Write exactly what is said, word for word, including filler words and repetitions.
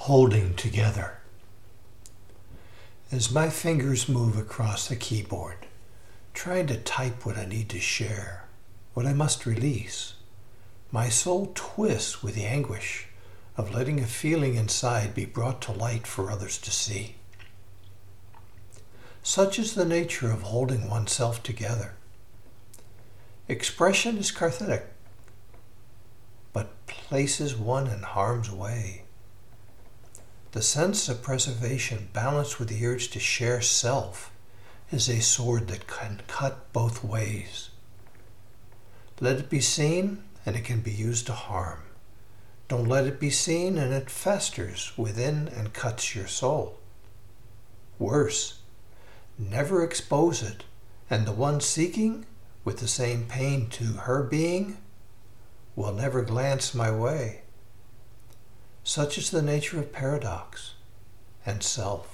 holding together. As my fingers move across the keyboard, trying to type what I need to share, what I must release, my soul twists with the anguish of letting a feeling inside be brought to light for others to see. Such is the nature of holding oneself together. Expression is cathartic, but places one in harm's way. The sense of preservation balanced with the urge to share self is a sword that can cut both ways. Let it be seen, and it can be used to harm. Don't let it be seen, and it festers within and cuts your soul. Worse, never expose it, and the one seeking, with the same pain to her being, will never glance my way. Such is the nature of paradox and self.